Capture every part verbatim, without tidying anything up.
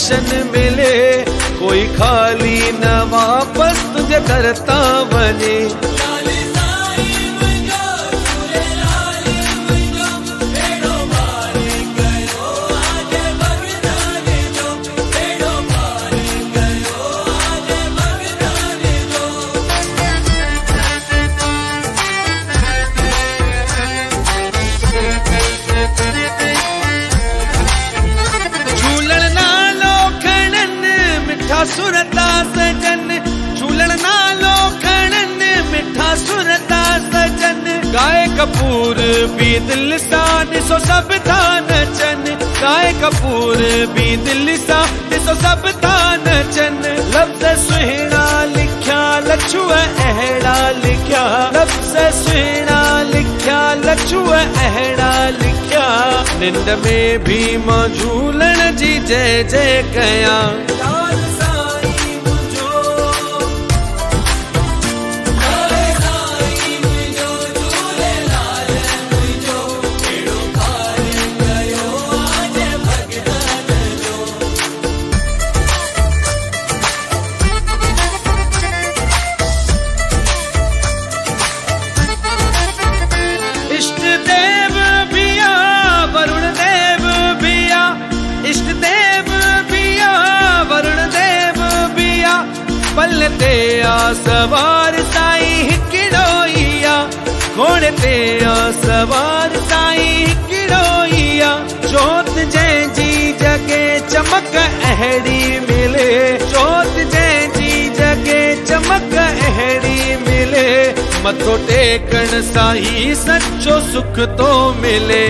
दर्शन मिले, कोई खाली न वापस तुझे करता वने। सुरता सजन झूलण नालो खणन मिठा सुरता सजन, गाए कपूर भी दिल सा ॾिसो सभ था नचन, गाए कपूर भी दिल सा ॾिसो सभ था नचन। लफ्ज़ सुहिणा लिखिया लछुअ अहिड़ा लिखिया, लफ्ज़ सुहिणा लिखिया लछुअ अहिड़ा लिखिया, निंड में भी मां झूलण जी जय जय कयां। पल ते आ सवार साईं हिकिड़ो ई आ, घोड़े ते आ सवार साईं हिकिड़ो ई आ, जोत जंहिंजी जॻह चमक अहिड़ी मिले, जोत जंहिंजी जॻह चमक अहिड़ी मिले, मथो टेकण सां ही सच्चो सुख तो मिले।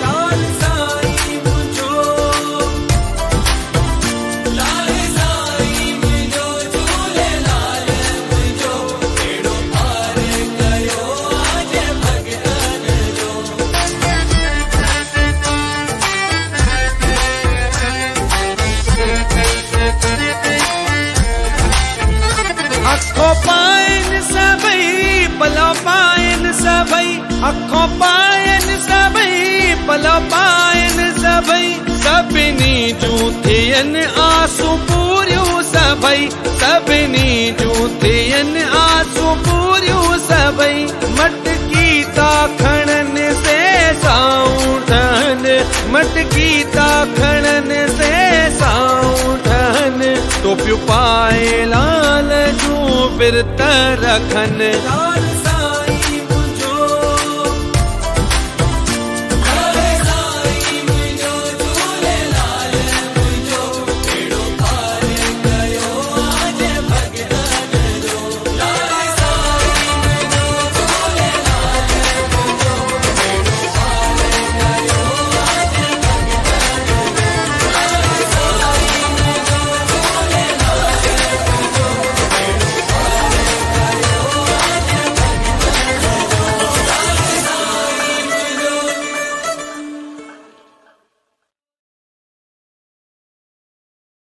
अखो पाइन सभई भला पाइन सभई, अखो पाइन सभई भला पाइन सभई, सभिनी जूं थियनि आसूं पूरियूं सभई, सभिनी जूं थियनि आसूं पूरियूं सभई, मटकी था खणनि से साऊं ठहनि, मटकी था खणनि से साऊं ठहनि, टोपियूं पाए लाल जूं विर्त रखनि।